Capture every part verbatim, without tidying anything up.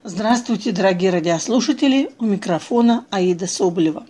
Здравствуйте, дорогие радиослушатели, у микрофона Аида Соболева.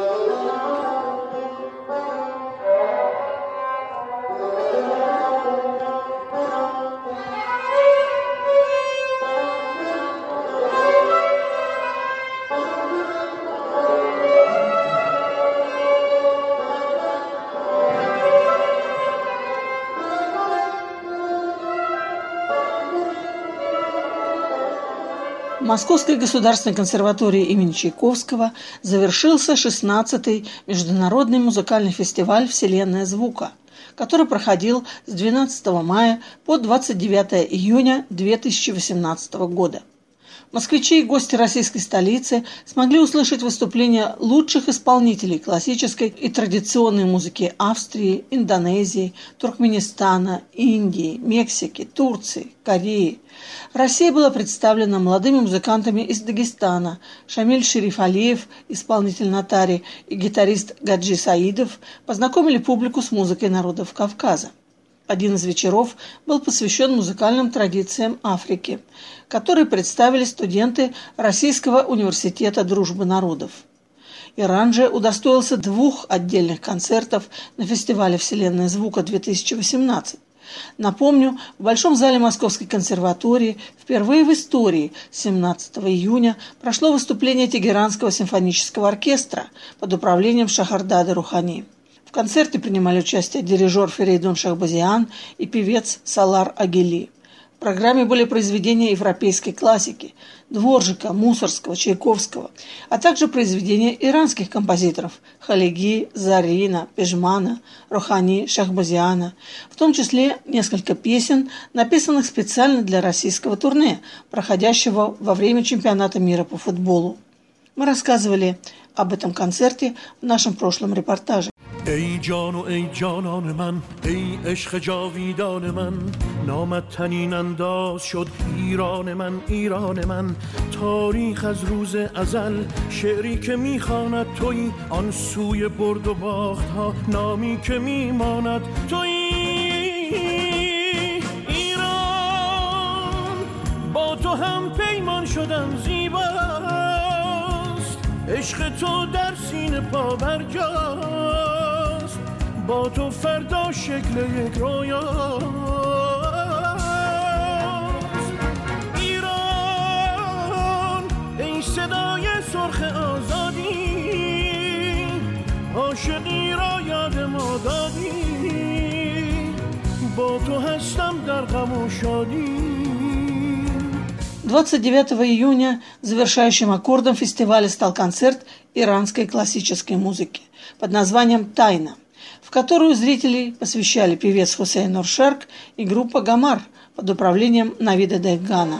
В Московской государственной консерватории имени Чайковского завершился шестнадцатый международный музыкальный фестиваль «Вселенная звука», который проходил с двенадцатого мая по двадцать девятое июня две тысячи восемнадцатого года. Москвичи и гости российской столицы смогли услышать выступления лучших исполнителей классической и традиционной музыки Австрии, Индонезии, Туркменистана, Индии, Мексики, Турции, Кореи. Россия была представлена молодыми музыкантами из Дагестана. Шамиль Шерифалиев, исполнитель натари, и гитарист Гаджи Саидов познакомили публику с музыкой народов Кавказа. Один из вечеров был посвящен музыкальным традициям Африки, которые представили студенты Российского университета дружбы народов. Иран же удостоился двух отдельных концертов на фестивале «Вселенная звука-две тысячи восемнадцать». Напомню, в Большом зале Московской консерватории впервые в истории семнадцатого июня прошло выступление Тегеранского симфонического оркестра под управлением Шахардада Рухани. В концерте принимали участие дирижер Ферейдун Шахбазиан и певец Салар Агили. В программе были произведения европейской классики – Дворжика, Мусоргского, Чайковского, а также произведения иранских композиторов – Халиги, Зарина, Пежмана, Рухани, Шахбазиана, в том числе несколько песен, написанных специально для российского турне, проходящего во время чемпионата мира по футболу. Мы рассказывали об этом концерте в нашем прошлом репортаже. ای جان و ای جانان من ای عشق جاویدان من نامت تنین انداز شد ایران من ایران من تاریخ از روز ازل شعری که میخواند تویی آن سوی برد و باخت ها نامی که میماند تویی ایران با تو هم پیمان شدم زیباست عشق تو در سینه پا برجاست با تو فردا شکل یک رویاست ایران ای صدای سرخ آزادی عاشقی را یاد ما دادی با تو هستم در غم و شادی. двадцать девятого июня завершающим аккордом фестиваля стал концерт иранской классической музыки под названием «Тайна», в которую зрителей посвящали певец Хусейн Нуршерк и группа «Гамар» под управлением Навида Дехгана.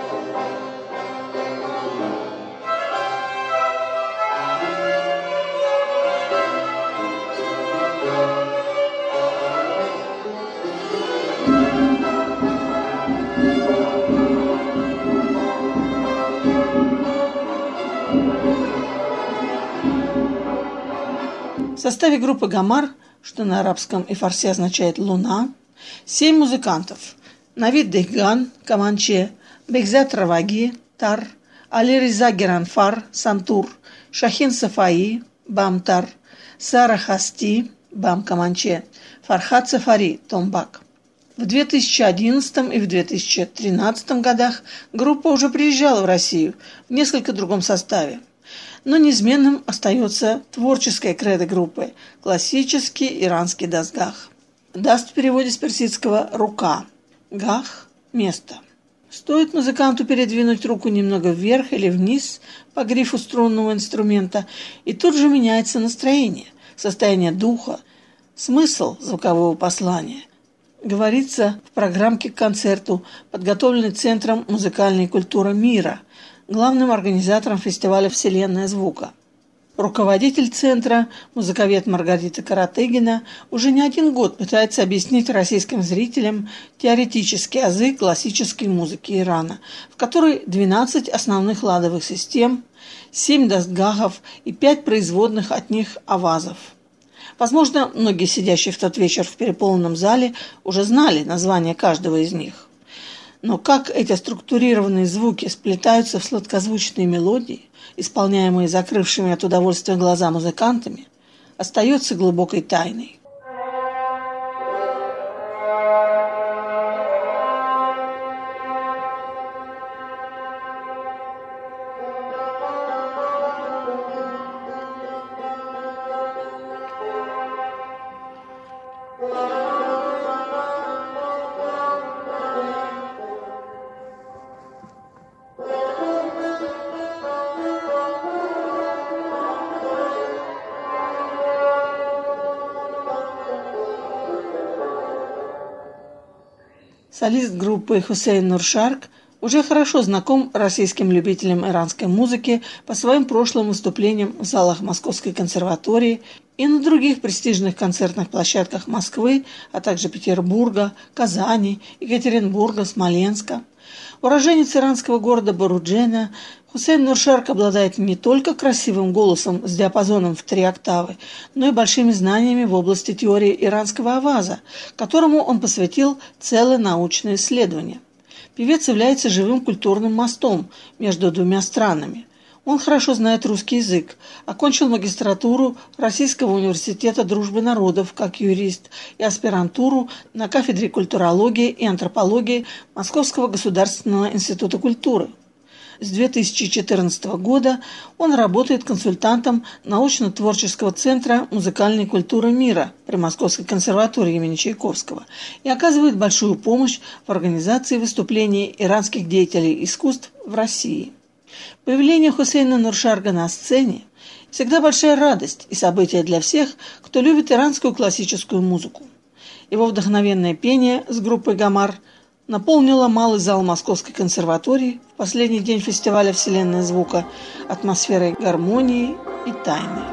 В составе группы «Гамар», что на арабском и фарси означает «луна», семь музыкантов: Навид Дехган, каманче, Бекзат Раваги, тар, Али Риза Геранфар, сантур, Шахин Сафаи, бам-тар, Сара Хасти, бам-каманче, Фархат Сафари, томбак. В две тысячи одиннадцатом и в две тысячи тринадцатом годах группа уже приезжала в Россию в несколько другом составе. Но неизменным остается творческая кредо группы – классический иранский дастгах. Даст в переводе с персидского «рука», гах – «место». Стоит музыканту передвинуть руку немного вверх или вниз по грифу струнного инструмента, и тут же меняется настроение, состояние духа, смысл звукового послания. Говорится в программке к концерту, подготовленной Центром музыкальной культуры мира, главным организатором фестиваля «Вселенная звука». Руководитель центра, музыковед Маргарита Каратыгина, уже не один год пытается объяснить российским зрителям теоретические азы классической музыки Ирана, в которой двенадцать основных ладовых систем, семь дастгахов и пять производных от них авазов. Возможно, многие сидящие в тот вечер в переполненном зале уже знали название каждого из них. Но как эти структурированные звуки сплетаются в сладкозвучные мелодии, исполняемые закрывшими от удовольствия глаза музыкантами, остается глубокой тайной. Солист группы Хусейн Нуршарг уже хорошо знаком российским любителям иранской музыки по своим прошлым выступлениям в залах Московской консерватории и на других престижных концертных площадках Москвы, а также Петербурга, Казани, Екатеринбурга, Смоленска. Уроженец иранского города Боруджена, Хусейн Нуршарг обладает не только красивым голосом с диапазоном в три октавы, но и большими знаниями в области теории иранского аваза, которому он посвятил целое научное исследование. Певец является живым культурным мостом между двумя странами. Он хорошо знает русский язык, окончил магистратуру Российского университета дружбы народов как юрист и аспирантуру на кафедре культурологии и антропологии Московского государственного института культуры. С две тысячи четырнадцатого года он работает консультантом научно-творческого центра музыкальной культуры мира при Московской консерватории имени Чайковского и оказывает большую помощь в организации выступлений иранских деятелей искусств в России. Появление Хусейна Нуршарга на сцене всегда большая радость и событие для всех, кто любит иранскую классическую музыку. Его вдохновенное пение с группой «Гамар» наполнила малый зал Московской консерватории в последний день фестиваля «Вселенная звука» атмосферой гармонии и тайны.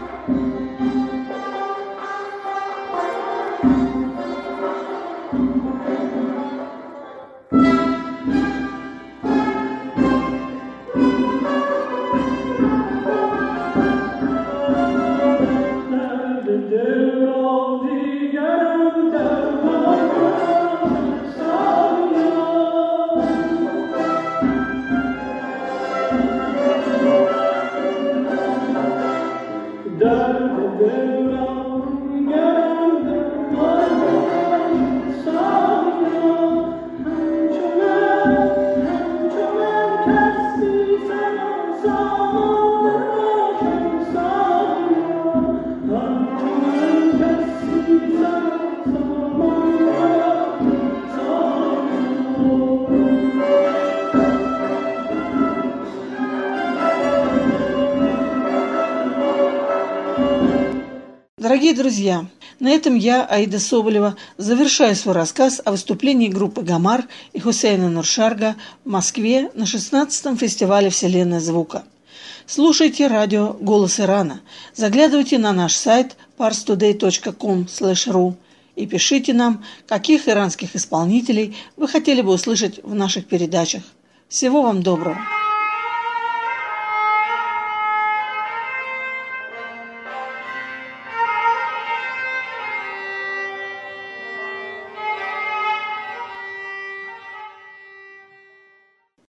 Дорогие друзья, на этом я, Аида Соболева, завершаю свой рассказ о выступлении группы «Гамар» и Хусейна Нуршарга в Москве на шестнадцатом фестивале «Вселенная звука». Слушайте радио «Голос Ирана», заглядывайте на наш сайт парстудей точка ком слэш ру и пишите нам, каких иранских исполнителей вы хотели бы услышать в наших передачах. Всего вам доброго!